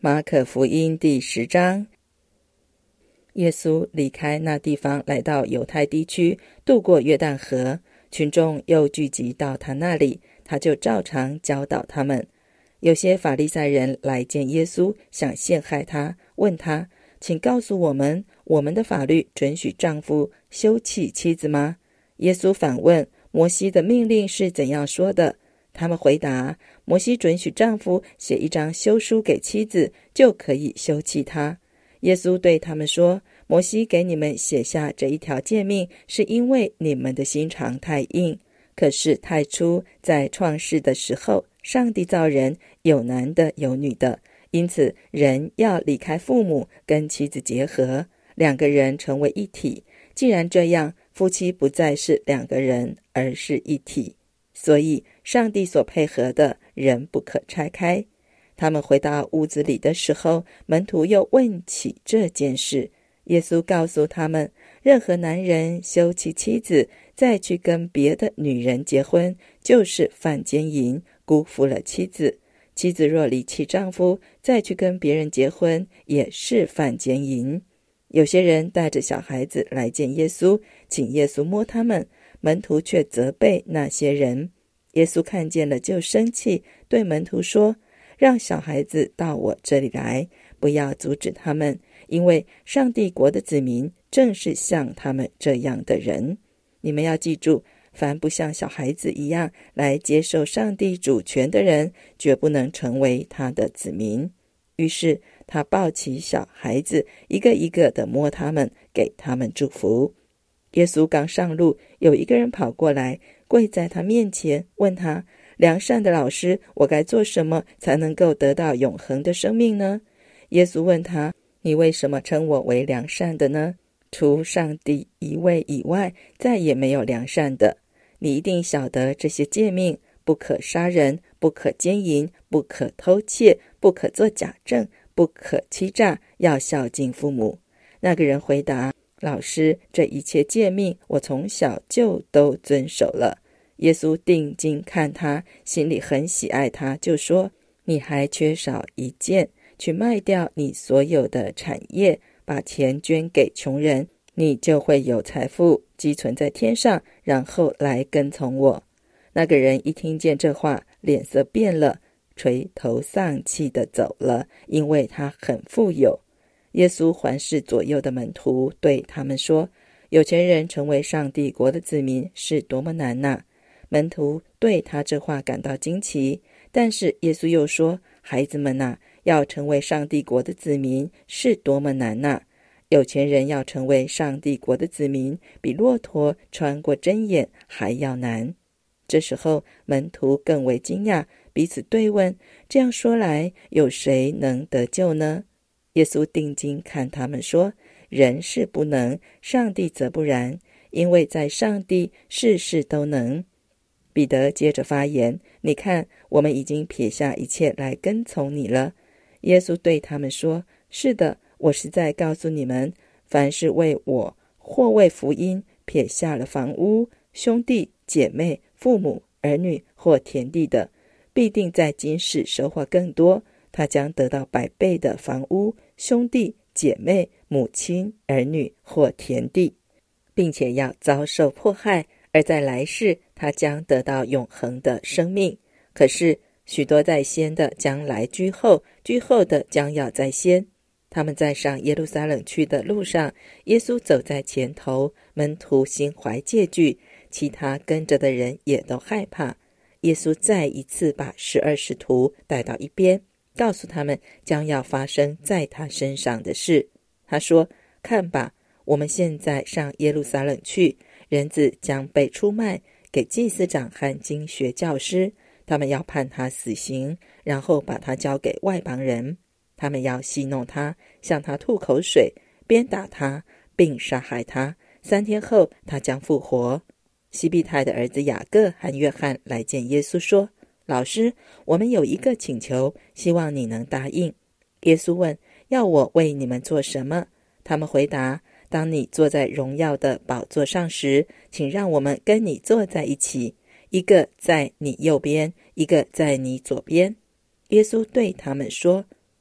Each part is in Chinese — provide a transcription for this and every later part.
马可福音第10章。耶稣离开那地方，来到犹太地区，渡过约旦河，群众又聚集到他那里，他就照常教导他们。有些法利赛人来见耶稣，想陷害他，问他：请告诉我们，我们的法律准许丈夫休弃妻子吗？耶稣反问：摩西的命令是怎样说的？他们回答：摩西准许丈夫写一张休书给妻子，就可以休弃她。耶稣对他们说：摩西给你们写下这一条诫命，是因为你们的心肠太硬。可是太初在创世的时候，上帝造人，有男的有女的，因此人要离开父母，跟妻子结合，两个人成为一体。既然这样，夫妻不再是两个人，而是一体。所以上帝所配合的，人不可拆开。他们回到屋子里的时候，门徒又问起这件事。耶稣告诉他们，任何男人休弃妻子，再去跟别的女人结婚，就是犯奸淫，辜负了妻子。妻子若离弃丈夫，再去跟别人结婚，也是犯奸淫。有些人带着小孩子来见耶稣，请耶稣摸他们，门徒却责备那些人。耶稣看见了就生气，对门徒说：让小孩子到我这里来，不要阻止他们，因为上帝国的子民正是像他们这样的人。你们要记住，凡不像小孩子一样来接受上帝主权的人，绝不能成为他的子民。于是他抱起小孩子，一个一个地摸他们，给他们祝福。耶稣刚上路，有一个人跑过来，跪在他面前，问他：良善的老师，我该做什么才能够得到永恒的生命呢？耶稣问他：你为什么称我为良善的呢？除上帝一位以外，再也没有良善的。你一定晓得这些诫命：不可杀人，不可奸淫，不可偷窃，不可作假证，不可欺诈，要孝敬父母。那个人回答：老师，这一切诫命我从小就都遵守了。耶稣定睛看他，心里很喜爱他，就说：你还缺少一件，去卖掉你所有的产业，把钱捐给穷人，你就会有财富积存在天上，然后来跟从我。那个人一听见这话，脸色变了，垂头丧气地走了，因为他很富有。耶稣环视左右的门徒，对他们说：有钱人成为上帝国的子民是多么难啊！门徒对他这话感到惊奇，但是耶稣又说：孩子们啊，要成为上帝国的子民是多么难啊！有钱人要成为上帝国的子民，比骆驼穿过针眼还要难。这时候门徒更为惊讶，彼此对问：这样说来，有谁能得救呢？耶稣定睛看他们说：人是不能，上帝则不然，因为在上帝事事都能。彼得接着发言：你看，我们已经撇下一切来跟从你了。耶稣对他们说：是的，我实在告诉你们，凡是为我或为福音撇下了房屋、兄弟姐妹、父母、儿女或田地的，必定在今世收获更多，他将得到100倍的房屋、兄弟姐妹、母亲、儿女或田地，并且要遭受迫害，而在来世他将得到永恒的生命。可是许多在先的将来居后，居后的将要在先。他们在上耶路撒冷去的路上，耶稣走在前头，门徒心怀戒惧，其他跟着的人也都害怕。耶稣再一次把12使徒带到一边，告诉他们将要发生在他身上的事。他说：看吧，我们现在上耶路撒冷去，人子将被出卖给祭司长和经学教师，他们要判他死刑，然后把他交给外邦人。他们要戏弄他，向他吐口水，鞭打他，并杀害他。3天后，他将复活。西庇太的儿子雅各和约翰来见耶稣说：老师，我们有一个请求，希望你能答应。耶稣问：要我为你们做什么？他们回答：当你坐在荣耀的宝座上时，请让我们跟你坐在一起，一个在你右边，一个在你左边。耶稣对他们说：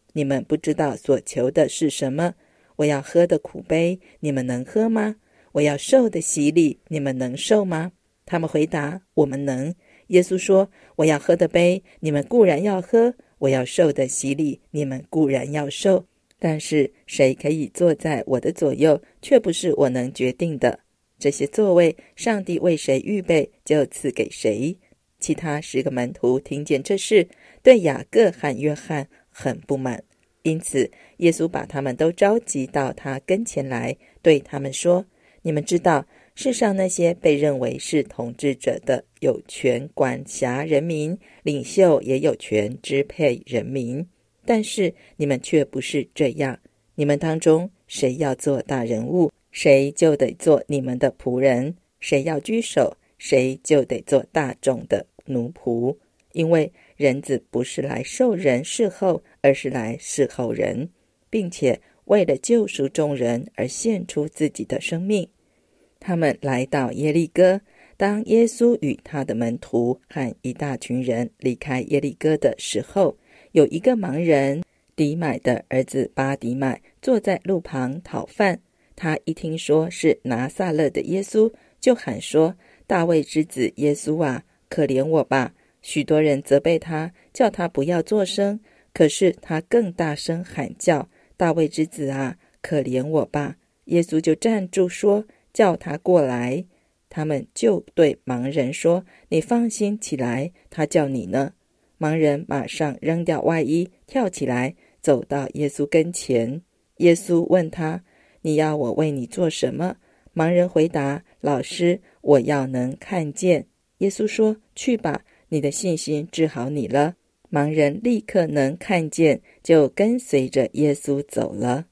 你们不知道所求的是什么。我要喝的苦杯，你们能喝吗？我要受的洗礼，你们能受吗？他们回答，我们能。耶稣说，我要喝的杯，你们固然要喝，我要受的洗礼，你们固然要受。但是谁可以坐在我的左右，却不是我能决定的。这些座位，上帝为谁预备，就赐给谁。其他10个门徒听见这事，对雅各和约翰很不满，因此耶稣把他们都召集到他跟前来，对他们说，你们知道，世上那些被认为是统治者的有权管辖人民，领袖也有权支配人民，但是你们却不是这样。你们当中谁要做大人物，谁就得做你们的仆人；谁要居首，谁就得做大众的奴仆。因为人子不是来受人侍候，而是来侍候人，并且为了救赎众人而献出自己的生命。他们来到耶利哥，当耶稣与他的门徒和一大群人离开耶利哥的时候，有一个盲人，底买的儿子巴底买，坐在路旁讨饭。他一听说是拿撒勒的耶稣，就喊说，大卫之子耶稣啊，可怜我吧。许多人责备他，叫他不要作声，可是他更大声喊叫，大卫之子啊，可怜我吧。耶稣就站住说，叫他过来。他们就对盲人说，你放心起来，他叫你呢。盲人马上扔掉外衣，跳起来，走到耶稣跟前。耶稣问他，你要我为你做什么？盲人回答，老师，我要能看见。耶稣说，去吧，你的信心治好你了。盲人立刻能看见，就跟随着耶稣走了。